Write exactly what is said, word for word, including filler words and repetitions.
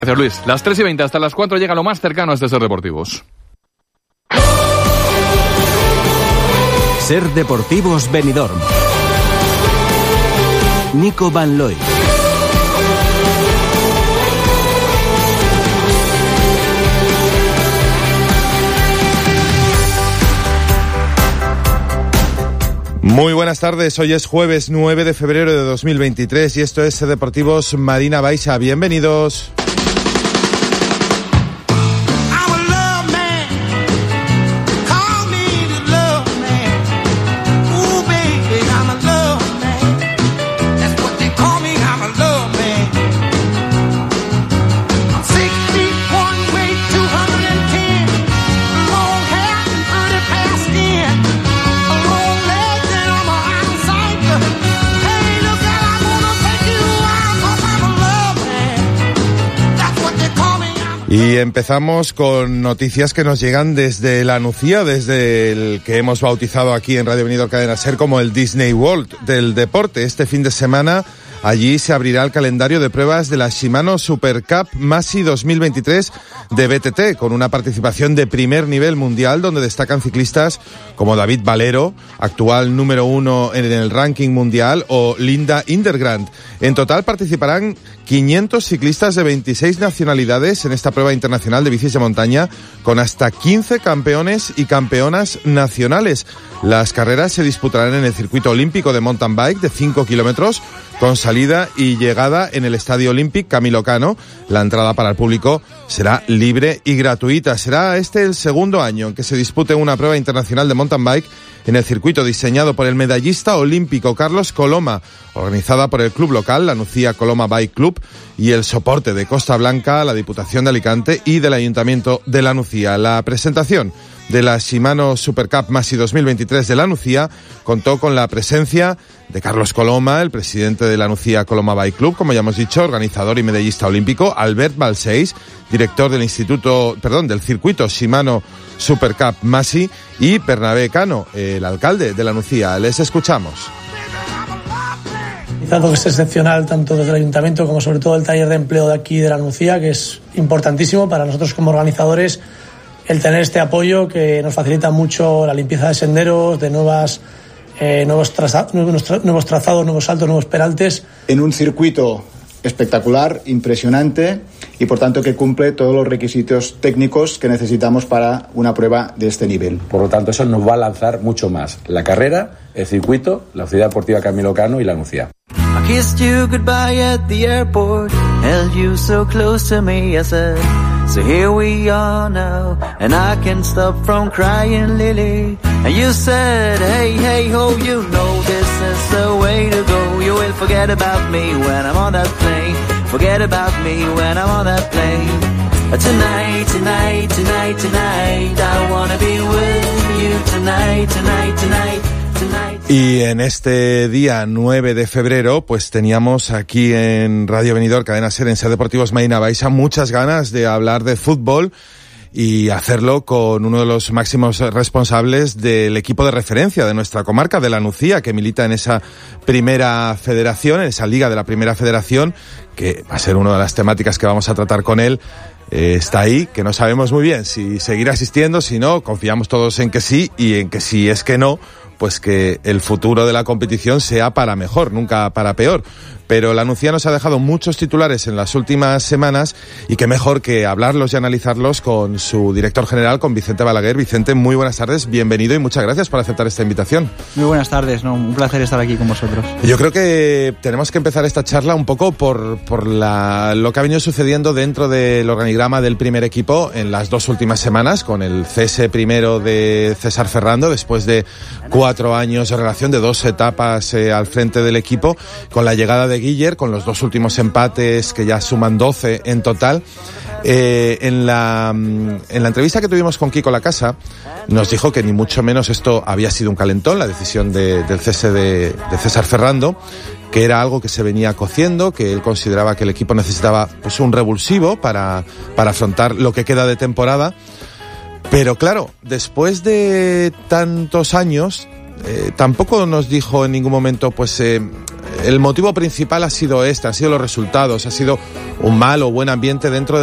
Gracias, Luis. Las tres y veinte hasta las cuatro llega lo más cercano a este Ser Deportivos. Ser Deportivos Benidorm. Nico Van Looy. Muy buenas tardes, hoy es jueves nueve de febrero de dos mil veintitrés y esto es Deportivos Marina Baixa. Bienvenidos. Y empezamos con noticias que nos llegan desde la Nucía, desde el que hemos bautizado aquí en Radio Benidorm Cadena Ser como el Disney World del deporte. Este fin de semana allí se abrirá el calendario de pruebas de la Shimano Super Cup Masi dos mil veintitrés de B T T, con una participación de primer nivel mundial donde destacan ciclistas como David Valero, actual número uno en el ranking mundial, o Linda Indergrand. En total participarán quinientos ciclistas de veintiséis nacionalidades en esta prueba internacional de bicis de montaña, con hasta quince campeones y campeonas nacionales. Las carreras se disputarán en el circuito olímpico de mountain bike de cinco kilómetros, con salida y llegada en el Estadio Olímpic Camilo Cano. La entrada para el público será libre y gratuita. Será este el segundo año en que se dispute una prueba internacional de mountain bike en el circuito diseñado por el medallista olímpico Carlos Coloma, organizada por el club local, la Nucía Coloma Bike Club, y el soporte de Costa Blanca, la Diputación de Alicante y del Ayuntamiento de la Nucía. La presentación de la Shimano Super Cup Masi dos mil veintitrés de la Nucía contó con la presencia de Carlos Coloma, el presidente de la Nucía Coloma Bike Club, como ya hemos dicho, organizador y medallista olímpico, Albert Balseis, director del instituto, perdón, del circuito Shimano Super Cup Masi, y Bernabé Cano, el alcalde de la Nucía. Les escuchamos. Algo que es excepcional tanto desde el ayuntamiento como sobre todo el taller de empleo de aquí de la Nucía, que es importantísimo para nosotros como organizadores el tener este apoyo que nos facilita mucho la limpieza de senderos, de nuevas eh, nuevos, traza, nuevos, tra, nuevos trazados, nuevos saltos, nuevos peraltes. En un circuito espectacular, impresionante y por tanto que cumple todos los requisitos técnicos que necesitamos para una prueba de este nivel. Por lo tanto, eso nos va a lanzar mucho más la carrera, el circuito, la Ciudad Deportiva Camilo Cano y la Nucía. I kissed you goodbye at the airport, held you so close to me, I said, so here we are now, and I can't stop from crying, Lily. And you said, hey, hey, ho, you know this is the way to go. You will forget about me when I'm on that plane, forget about me when I'm on that plane. Tonight, tonight, tonight, tonight, I wanna be with you tonight, tonight, tonight. Y en este día nueve de febrero, pues teníamos aquí en Radio Benidorm Cadena Ser, en Ser Deportivos Marina Baixa, muchas ganas de hablar de fútbol y hacerlo con uno de los máximos responsables del equipo de referencia de nuestra comarca, de la Nucía, que milita en esa primera federación, en esa liga de la primera federación, que va a ser una de las temáticas que vamos a tratar con él. Eh, está ahí, que no sabemos muy bien si seguirá asistiendo, si no, confiamos todos en que sí, y en que si es que no, pues que el futuro de la competición sea para mejor, nunca para peor. Pero la Nucía nos ha dejado muchos titulares en las últimas semanas y qué mejor que hablarlos y analizarlos con su director general, con Vicente Balaguer. Vicente, muy buenas tardes, bienvenido y muchas gracias por aceptar esta invitación. Muy buenas tardes, ¿no? Un placer estar aquí con vosotros. Yo creo que tenemos que empezar esta charla un poco por, por la, lo que ha venido sucediendo dentro del organigrama del primer equipo en las dos últimas semanas, con el cese primero de César Ferrando, después de cuatro años de relación, de dos etapas eh, al frente del equipo, con la llegada de Guiller, con los dos últimos empates que ya suman doce en total. Eh, en la en la entrevista que tuvimos con Kiko Lacasa nos dijo que ni mucho menos esto había sido un calentón, la decisión de, del cese de, de César Ferrando, que era algo que se venía cociendo, que él consideraba que el equipo necesitaba pues un revulsivo para, para afrontar lo que queda de temporada. Pero claro, después de tantos años, eh, tampoco nos dijo en ningún momento, pues, eh, el motivo principal ha sido este, han sido los resultados, ha sido un mal o buen ambiente dentro de